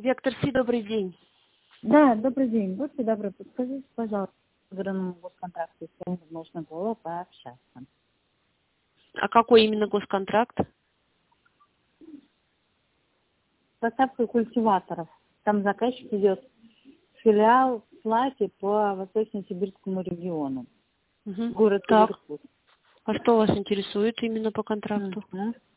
Вектор Си, добрый день. Да, добрый день. Будьте добры, подскажите, пожалуйста, по граному госконтракту, с кем можно было пообщаться. А какой именно госконтракт? Поставка культиваторов. Там заказчик идет филиал Слаки по Восточно-Сибирскому региону. Угу. Город Так. Ливерпуль. А что вас интересует именно по контракту?